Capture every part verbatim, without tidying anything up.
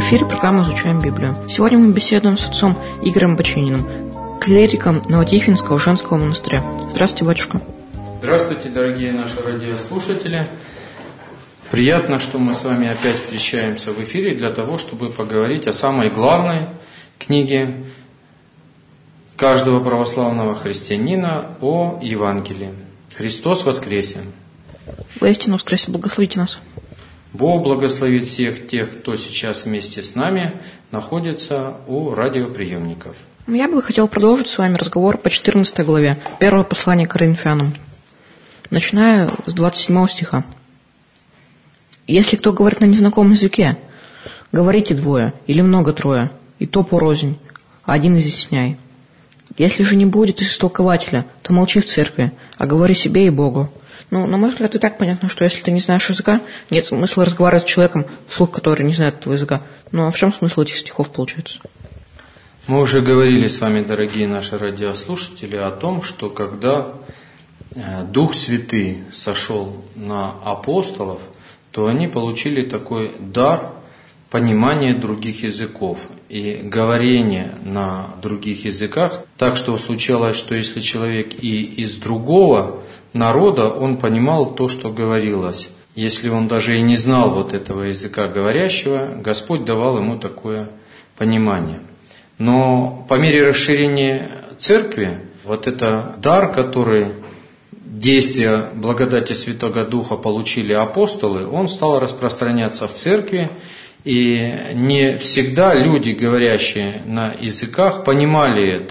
В эфире программа «Изучаем Библию». Сегодня мы беседуем с отцом Игорем Бочининым, клириком Новотихвинского женского монастыря. Здравствуйте, батюшка. Здравствуйте, дорогие наши радиослушатели. Приятно, что мы с вами опять встречаемся в эфире для того, чтобы поговорить о самой главной книге каждого православного христианина, о Евангелии. Христос воскресе! Воистину воскресе, благословите нас. Бог благословит всех тех, кто сейчас вместе с нами находится у радиоприемников. Я бы хотел продолжить с вами разговор по четырнадцатой главе, первого послания к Коринфянам, начиная с двадцать седьмого стиха. «Если кто говорит на незнакомом языке, говорите двое или много трое, и то порознь, а один изъясняй. Если же не будет истолкователя, то молчи в церкви, а говори себе и Богу». Ну, на мой взгляд, и так понятно, что если ты не знаешь языка, нет смысла разговаривать с человеком, вслух который не знает этого языка. Ну, а в чем смысл этих стихов получается? Мы уже говорили с вами, дорогие наши радиослушатели, о том, что когда Дух Святый сошел на апостолов, то они получили такой дар понимания других языков и говорения на других языках. Так что случалось, что если человек и из другого народа, он понимал то, что говорилось. Если он даже и не знал вот этого языка говорящего, Господь давал ему такое понимание. Но по мере расширения церкви, вот это дар, который действия благодати Святого Духа получили апостолы, он стал распространяться в церкви, и не всегда люди, говорящие на языках, понимали это.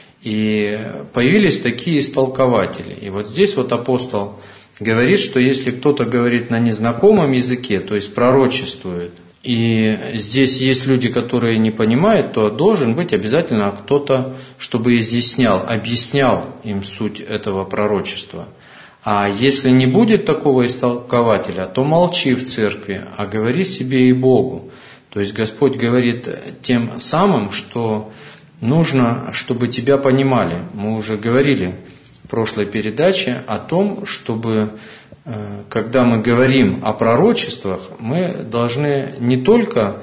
И появились такие истолкователи. И вот здесь вот апостол говорит, что если кто-то говорит на незнакомом языке, то есть пророчествует, и здесь есть люди, которые не понимают, то должен быть обязательно кто-то, чтобы изъяснял, объяснял им суть этого пророчества. А если не будет такого истолкователя, то молчи в церкви, а говори себе и Богу. То есть Господь говорит тем самым, что нужно, чтобы тебя понимали. Мы уже говорили в прошлой передаче о том, чтобы, когда мы говорим о пророчествах, мы должны не только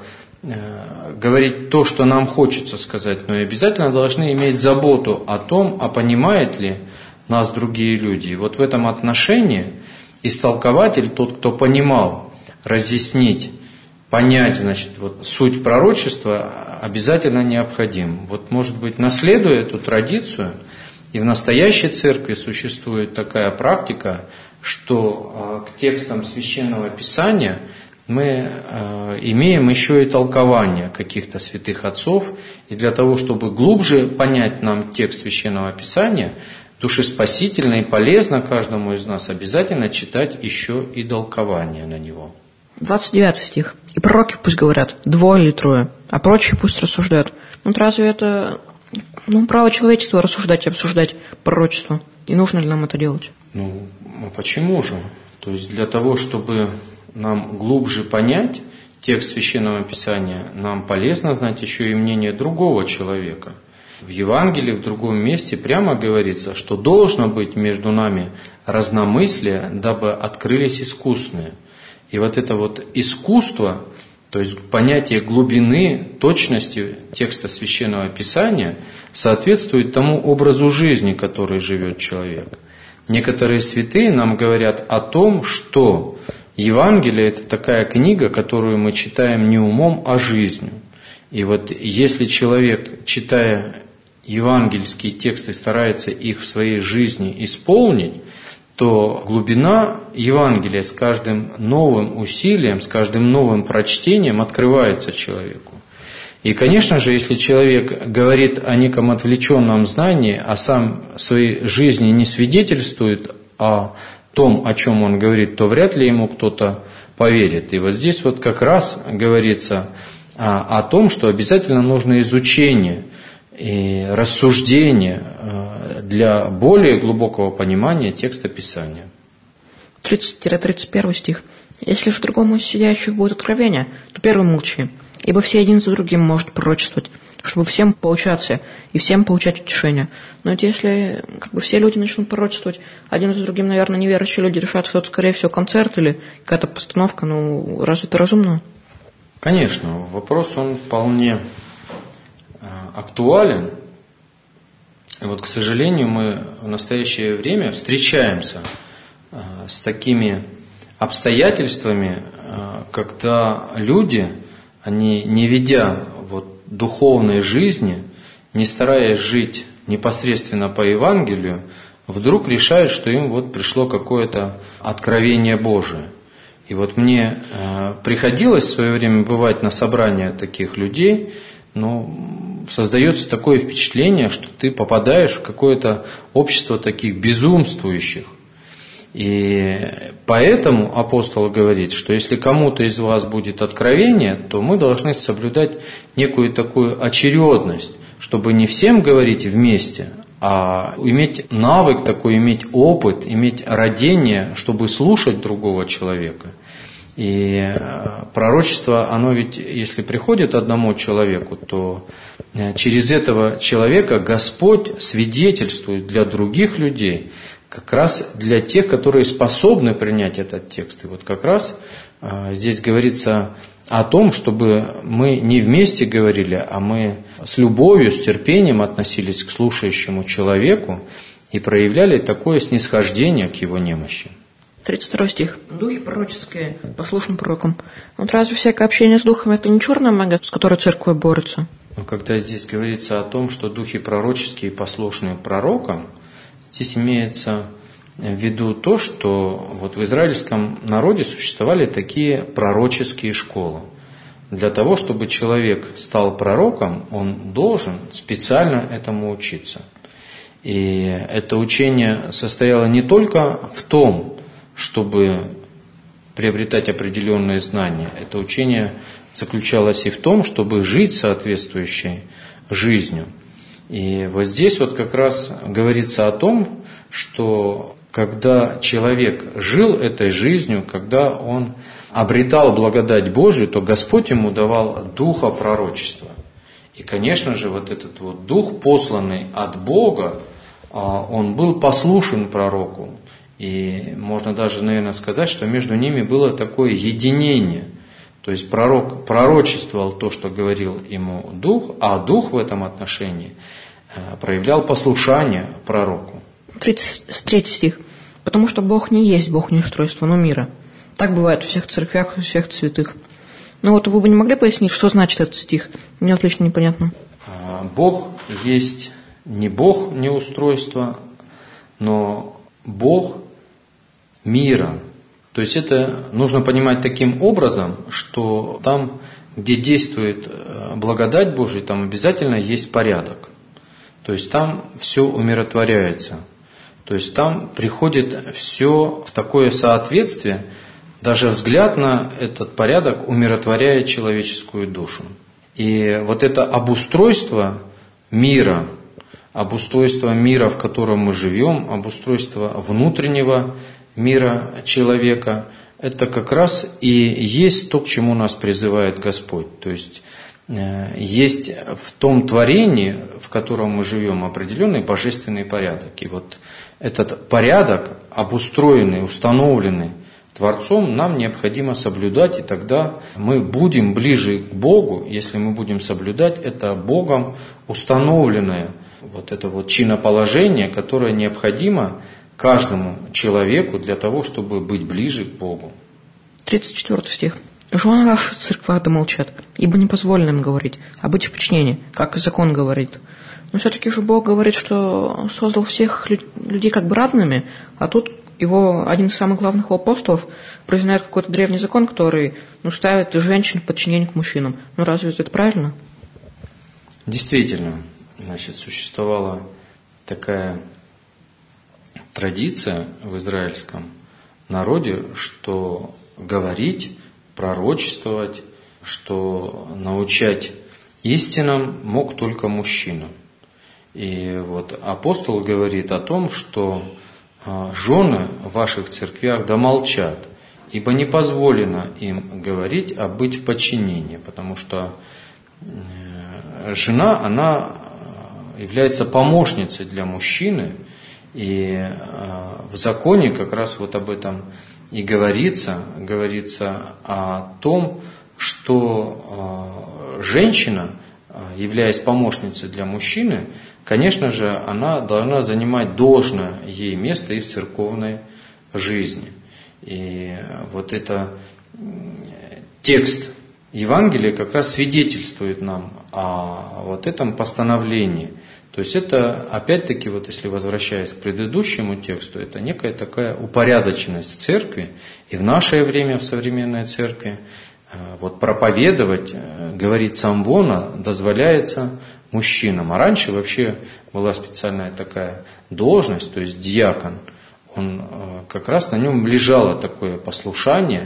говорить то, что нам хочется сказать, но и обязательно должны иметь заботу о том, а понимают ли нас другие люди. И вот в этом отношении истолкователь, тот, кто понимал, разъяснить, понять, значит, вот суть пророчества, обязательно необходим. Вот, может быть, наследуя эту традицию, и в настоящей церкви существует такая практика, что к текстам Священного Писания мы имеем еще и толкование каких-то святых отцов, и для того, чтобы глубже понять нам текст Священного Писания, душеспасительно и полезно каждому из нас обязательно читать еще и толкование на него. двадцать девятый стих. «И пророки пусть говорят, двое или трое, а прочие пусть рассуждают». Ну, разве это ну, право человечества рассуждать и обсуждать пророчество? И нужно ли нам это делать? Ну, почему же? То есть для того, чтобы нам глубже понять текст Священного Писания, нам полезно знать еще и мнение другого человека. В Евангелии, в другом месте прямо говорится, что должно быть между нами разномыслие, дабы открылись искусные. И вот это вот искусство, то есть понятие глубины, точности текста Священного Писания соответствует тому образу жизни, который живет человек. Некоторые святые нам говорят о том, что Евангелие – это такая книга, которую мы читаем не умом, а жизнью. И вот если человек, читая евангельские тексты, старается их в своей жизни исполнить, то глубина Евангелия с каждым новым усилием, с каждым новым прочтением открывается человеку. И, конечно же, если человек говорит о неком отвлеченном знании, а сам в своей жизни не свидетельствует о том, о чем он говорит, то вряд ли ему кто-то поверит. И вот здесь вот как раз говорится о, о том, что обязательно нужно изучение и рассуждение для более глубокого понимания текста Писания. тридцать-тридцать первый стих. «Если же другому из сидящих будет откровение, то первый молчи, ибо все один за другим может пророчествовать, чтобы всем поучаться и всем получать утешение». Но ведь если как бы, все люди начнут пророчествовать один за другим, наверное, неверующие люди решат, что это, скорее всего, концерт или какая-то постановка, ну, разве это разумно? Конечно, вопрос он вполне актуален. И вот, к сожалению, мы в настоящее время встречаемся с такими обстоятельствами, когда люди, они, не ведя вот духовной жизни, не стараясь жить непосредственно по Евангелию, вдруг решают, что им вот пришло какое-то откровение Божие. И вот мне э, приходилось в свое время бывать на собраниях таких людей, но создается такое впечатление, что ты попадаешь в какое-то общество таких безумствующих. И поэтому апостол говорит, что если кому-то из вас будет откровение, то мы должны соблюдать некую такую очередность, чтобы не всем говорить вместе, а иметь навык такой, иметь опыт, иметь родение, чтобы слушать другого человека. И пророчество, оно ведь, если приходит одному человеку, то через этого человека Господь свидетельствует для других людей, как раз для тех, которые способны принять этот текст. И вот как раз здесь говорится о том, чтобы мы не вместе говорили, а мы с любовью, с терпением относились к слушающему человеку и проявляли такое снисхождение к его немощи. тридцать второй стих. Духи пророческие, послушным пророкам. Вот разве всякое общение с духами – это не черная магия, с которой церковь борется? Но когда здесь говорится о том, что духи пророческие, послушные пророкам, здесь имеется в виду то, что вот в израильском народе существовали такие пророческие школы. Для того, чтобы человек стал пророком, он должен специально этому учиться. И это учение состояло не только в том, чтобы приобретать определенные знания. Это учение заключалось и в том, чтобы жить соответствующей жизнью. И вот здесь вот как раз говорится о том, что когда человек жил этой жизнью, когда он обретал благодать Божию, то Господь ему давал духа пророчества. И, конечно же, вот этот вот дух, посланный от Бога, он был послушен пророку. И можно даже, наверное, сказать, что между ними было такое единение. То есть пророк пророчествовал то, что говорил ему дух, а дух в этом отношении проявлял послушание пророку. тридцать третий стих. Потому что Бог не есть Бог неустройства, но мира. Так бывает в всех церквях, у всех святых. Ну вот вы бы не могли пояснить, что значит этот стих? Мне отлично непонятно. Бог есть не Бог неустройства, но Бог мира. То есть это нужно понимать таким образом, что там, где действует благодать Божия, там обязательно есть порядок. То есть там все умиротворяется. То есть там приходит все в такое соответствие, даже взгляд на этот порядок умиротворяет человеческую душу. И вот это обустройство мира, обустройство мира, в котором мы живем, обустройство внутреннего мира человека, это как раз и есть то, к чему нас призывает Господь. То есть есть в том творении, в котором мы живем, определенный божественный порядок. И вот этот порядок, обустроенный, установленный Творцом, нам необходимо соблюдать, и тогда мы будем ближе к Богу, если мы будем соблюдать это Богом установленное вот это вот чиноположение, которое необходимо каждому человеку для того, чтобы быть ближе к Богу. тридцать четвёртый стих. «Жены ваши в церквах да молчат, ибо не позволено им говорить, а быть в подчинении, как и закон говорит». Но все-таки же Бог говорит, что создал всех людей как бы равными, а тут его один из самых главных апостолов признает какой-то древний закон, который ну, ставит женщин в подчинение к мужчинам. Ну разве это правильно? Действительно, значит, существовала такая традиция в израильском народе, что говорить, пророчествовать, что научать истинам мог только мужчина. И вот апостол говорит о том, что жены в ваших церквях да молчат, ибо не позволено им говорить, а быть в подчинении, потому что жена, она является помощницей для мужчины, и в законе как раз вот об этом и говорится, говорится о том, что женщина, являясь помощницей для мужчины, конечно же, она должна занимать должное ей место и в церковной жизни. И вот это текст Евангелия как раз свидетельствует нам о вот этом постановлении. То есть это, опять-таки, вот если возвращаясь к предыдущему тексту, это некая такая упорядоченность в церкви, и в наше время, в современной церкви, вот проповедовать, говорить самвона дозволяется мужчинам. А раньше вообще была специальная такая должность, то есть диакон. Он, как раз на нем лежало такое послушание,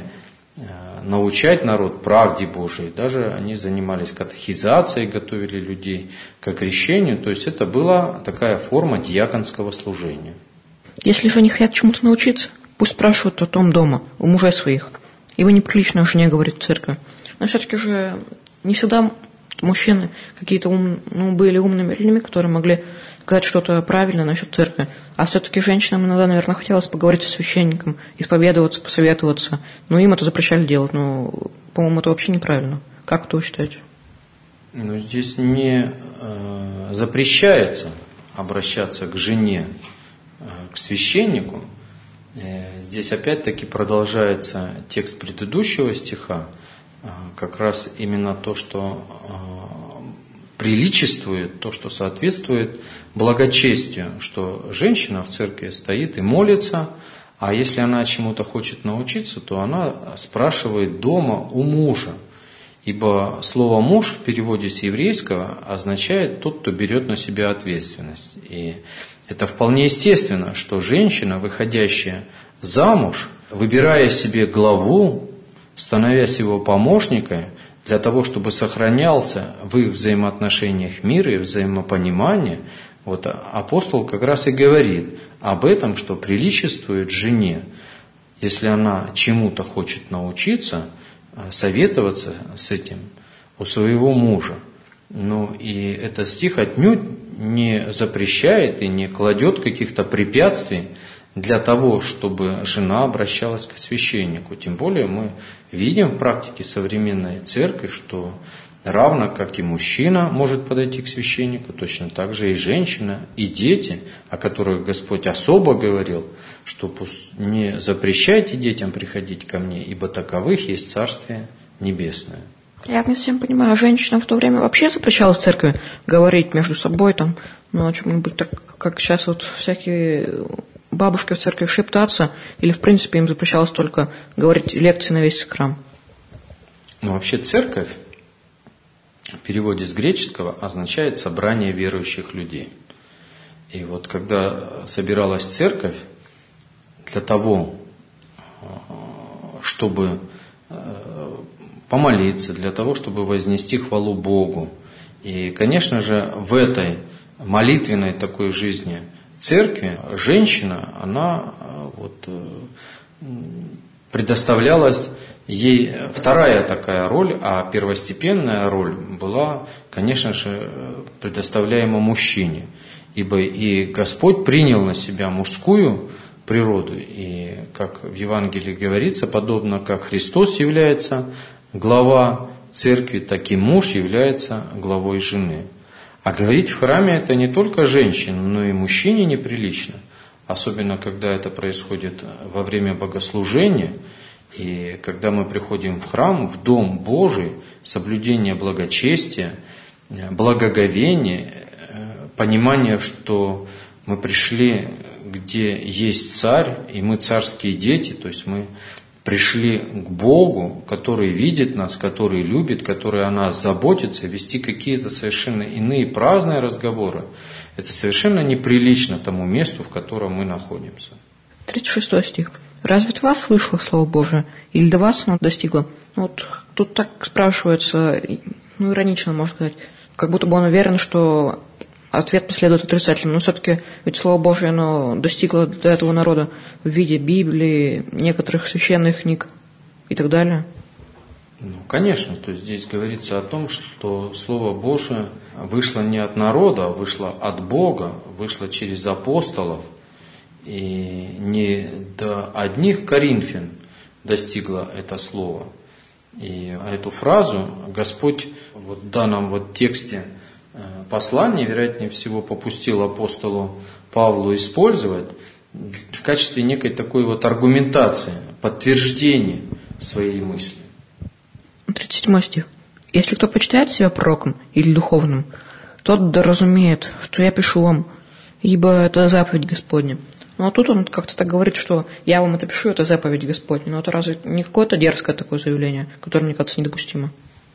научать народ правде Божией. Даже они занимались катехизацией, готовили людей к крещению. То есть это была такая форма диаконского служения. Если же не хотят чему-то научиться, пусть спрашивают о том дома, у мужей своих. Ибо неприлично жене говорить в церкви. Но все-таки же не всегда мужчины какие-то ум, ну, были умными людьми, которые могли сказать что-то правильное насчет церкви. А все-таки женщинам иногда, наверное, хотелось поговорить со священником, исповедоваться, посоветоваться. Но им это запрещали делать. Но, по-моему, это вообще неправильно. Как это вы считаете? Ну, здесь не э, запрещается обращаться к жене, э, к священнику. Э, здесь опять-таки продолжается текст предыдущего стиха. Э, как раз именно то, что э, приличествует, то, что соответствует благочестию, что женщина в церкви стоит и молится, а если она чему-то хочет научиться, то она спрашивает дома у мужа. Ибо слово «муж» в переводе с еврейского означает «тот, кто берет на себя ответственность». И это вполне естественно, что женщина, выходящая замуж, выбирая себе главу, становясь его помощникой, для того, чтобы сохранялся в их взаимоотношениях мир и взаимопонимание, вот апостол как раз и говорит об этом, что приличествует жене, если она чему-то хочет научиться, советоваться с этим у своего мужа. Ну и этот стих отнюдь не запрещает и не кладет каких-то препятствий для того, чтобы жена обращалась к священнику. Тем более мы видим в практике современной церкви, что равно как и мужчина может подойти к священнику, точно так же и женщина, и дети, о которых Господь особо говорил, что не запрещайте детям приходить ко мне, ибо таковых есть Царствие Небесное. Я не совсем понимаю, а женщинам в то время вообще запрещалось в церкви говорить между собой, там, ну, о чем-нибудь, так как сейчас вот всякие бабушки в церкви шептаться, или в принципе им запрещалось только говорить лекции на весь храм? Ну, вообще церковь в переводе с греческого означает собрание верующих людей. И вот когда собиралась церковь для того, чтобы помолиться, для того, чтобы вознести хвалу Богу. И, конечно же, в этой молитвенной такой жизни церкви женщина, она вот предоставлялась ей вторая такая роль, а первостепенная роль была, конечно же, предоставляема мужчине. Ибо и Господь принял на себя мужскую природу. И, как в Евангелии говорится, подобно как Христос является глава церкви, так и муж является главой жены. А говорить в храме это не только женщине, но и мужчине неприлично. Особенно, когда это происходит во время богослужения. И когда мы приходим в храм, в Дом Божий, соблюдение благочестия, благоговение, понимание, что мы пришли, где есть царь, и мы царские дети, то есть мы пришли к Богу, который видит нас, который любит, который о нас заботится, вести какие-то совершенно иные праздные разговоры, это совершенно неприлично тому месту, в котором мы находимся. тридцать шестой стих. «Разве от вас вышло Слово Божие, или до вас оно достигло?» Вот тут так спрашивается, ну, иронично, можно сказать, как будто бы он уверен, что ответ последует отрицательным. Но все-таки ведь Слово Божие, оно достигло до этого народа в виде Библии, некоторых священных книг и так далее. Ну, конечно, то есть здесь говорится о том, что Слово Божие вышло не от народа, а вышло от Бога, вышло через апостолов. И не до одних коринфян достигло это слово. И эту фразу Господь вот в данном вот тексте послания, вероятнее всего, попустил апостолу Павлу использовать в качестве некой такой вот аргументации, подтверждения своей мысли. тридцать седьмой стих. «Если кто почитает себя пророком или духовным, тот да разумеет, что я пишу вам, ибо это заповедь Господня». Ну а тут он как-то так говорит, что я вам это пишу, это заповедь Господня. Но это разве не какое-то дерзкое такое заявление, которое, мне кажется, недопустимо?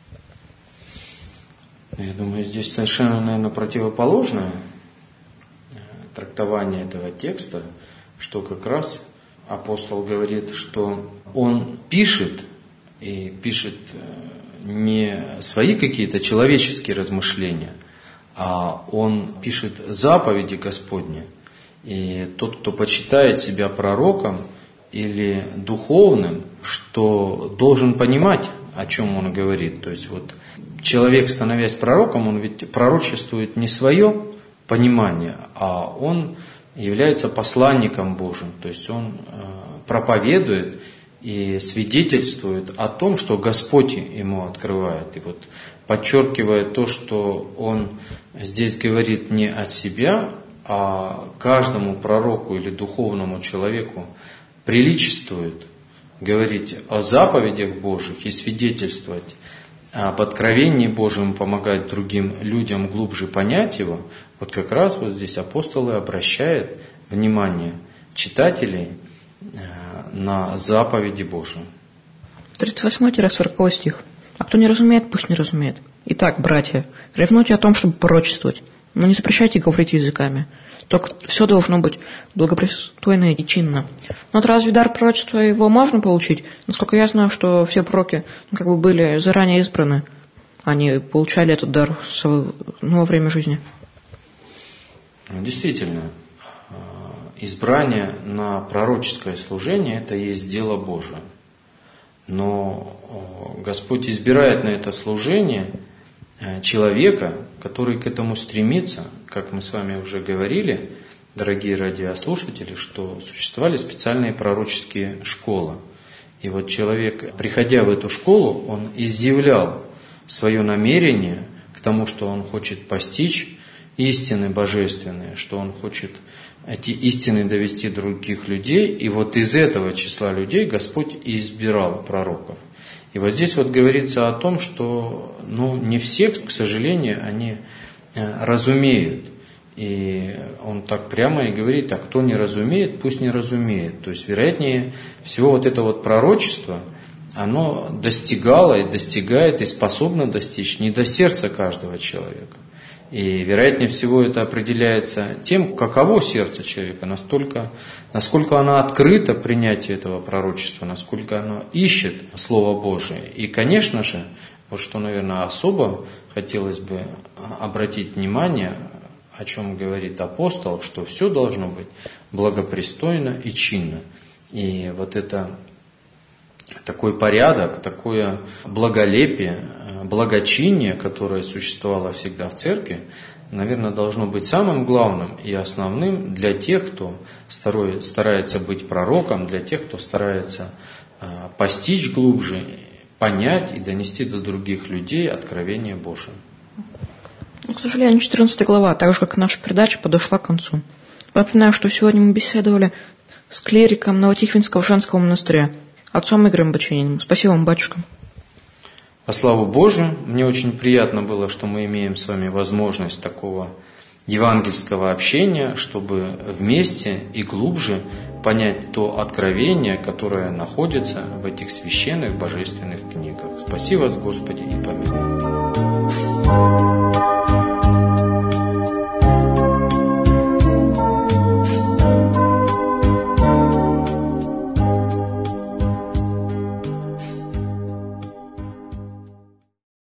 Я думаю, здесь совершенно, наверное, противоположное трактование этого текста, что как раз апостол говорит, что он пишет, и пишет не свои какие-то человеческие размышления, а он пишет заповеди Господни. И тот, кто почитает себя пророком или духовным, что должен понимать, о чем он говорит. То есть вот человек, становясь пророком, он ведь пророчествует не свое понимание, а он является посланником Божьим. То есть он проповедует и свидетельствует о том, что Господь ему открывает. И вот подчеркивая то, что он здесь говорит не от себя, а каждому пророку или духовному человеку приличествует говорить о заповедях Божьих и свидетельствовать об откровении Божьем, помогать другим людям глубже понять его, вот как раз вот здесь апостол и обращает внимание читателей на заповеди Божьи. тридцать восьмой сороковой стих. «А кто не разумеет, пусть не разумеет. Итак, братья, ревнуйте о том, чтобы пророчествовать, но не запрещайте говорить языками. Только все должно быть благопристойно и чинно». Но вот разве дар пророчества его можно получить? Насколько я знаю, что все пророки ну, как бы были заранее избраны. Они получали этот дар ну, во время жизни. Действительно, избрание на пророческое служение – это есть дело Божие. Но Господь избирает на это служение человека, который к этому стремится. Как мы с вами уже говорили, дорогие радиослушатели, что существовали специальные пророческие школы. И вот человек, приходя в эту школу, он изъявлял свое намерение к тому, что он хочет постичь истины божественные, что он хочет эти истины довести других людей. И вот из этого числа людей Господь и избирал пророков. И вот здесь вот говорится о том, что ну, не все, к сожалению, они разумеют. И он так прямо и говорит, а кто не разумеет, пусть не разумеет. То есть, вероятнее всего, вот это вот пророчество, оно достигало и достигает, и способно достичь не до сердца каждого человека. И, вероятнее всего, это определяется тем, каково сердце человека, настолько, насколько оно открыто принятию этого пророчества, насколько оно ищет Слово Божие. И, конечно же, вот что, наверное, особо хотелось бы обратить внимание, о чем говорит апостол, что все должно быть благопристойно и чинно. И вот это такой порядок, такое благолепие, благочиние, которое существовало всегда в церкви, наверное, должно быть самым главным и основным для тех, кто старается быть пророком, для тех, кто старается постичь глубже, понять и донести до других людей откровение Божие. К сожалению, четырнадцатая глава, так же, как и наша передача, подошла к концу. Напоминаю, что сегодня мы беседовали с клириком Новотихвинского женского монастыря, отцом Игорем Бочининым. Спасибо вам, батюшка. Во славу Божию, мне очень приятно было, что мы имеем с вами возможность такого евангельского общения, чтобы вместе и глубже понять то откровение, которое находится в этих священных божественных книгах. Спаси вас, Господи, и помилуй.